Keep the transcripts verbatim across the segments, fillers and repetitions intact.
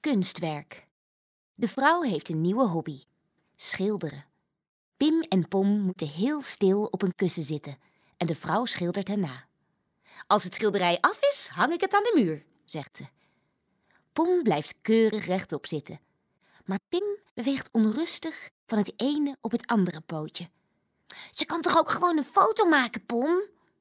Kunstwerk. De vrouw heeft een nieuwe hobby: schilderen. Pim en Pom moeten heel stil op een kussen zitten en de vrouw schildert hen na. Als het schilderij af is, hang ik het aan de muur, zegt ze. Pom blijft keurig rechtop zitten. Maar Pim beweegt onrustig van het ene op het andere pootje. Ze kan toch ook gewoon een foto maken, Pom?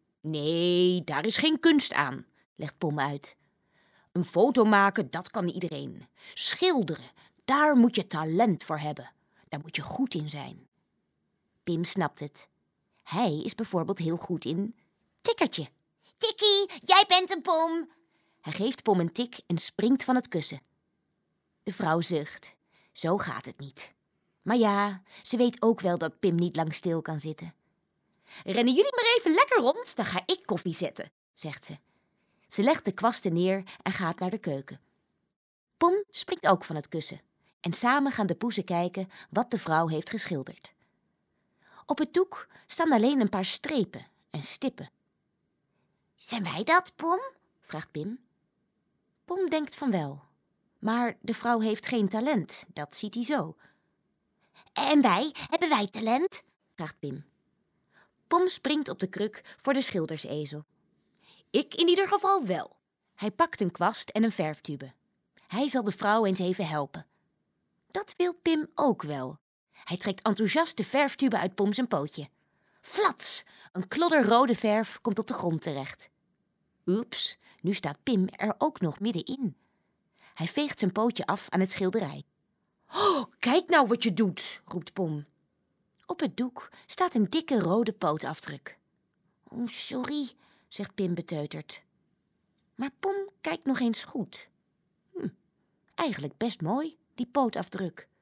Nee, daar is geen kunst aan, legt Pom uit. Een foto maken, dat kan iedereen. Schilderen, daar moet je talent voor hebben. Daar moet je goed in zijn. Pim snapt het. Hij is bijvoorbeeld heel goed in tikkertje. Tikkie, jij bent een Pom. Hij geeft Pom een tik en springt van het kussen. De vrouw zucht. Zo gaat het niet. Maar ja, ze weet ook wel dat Pim niet lang stil kan zitten. Rennen jullie maar even lekker rond, dan ga ik koffie zetten, zegt ze. Ze legt de kwasten neer en gaat naar de keuken. Pom springt ook van het kussen. En samen gaan de poezen kijken wat de vrouw heeft geschilderd. Op het doek staan alleen een paar strepen en stippen. Zijn wij dat, Pom? Vraagt Pim. Pom denkt van wel. Maar de vrouw heeft geen talent, dat ziet hij zo. En wij, hebben wij talent? Vraagt Pim. Pom springt op de kruk voor de schildersezel. Ik in ieder geval wel. Hij pakt een kwast en een verftube. Hij zal de vrouw eens even helpen. Dat wil Pim ook wel. Hij trekt enthousiast de verftube uit Pom zijn pootje. Flats! Een klodder rode verf komt op de grond terecht. Oeps, nu staat Pim er ook nog middenin. Hij veegt zijn pootje af aan het schilderij. Oh, kijk nou wat je doet, roept Pom. Op het doek staat een dikke rode pootafdruk. Oh, sorry, zegt Pim beteuterd. Maar Pom kijkt nog eens goed. Hm, eigenlijk best mooi, die pootafdruk.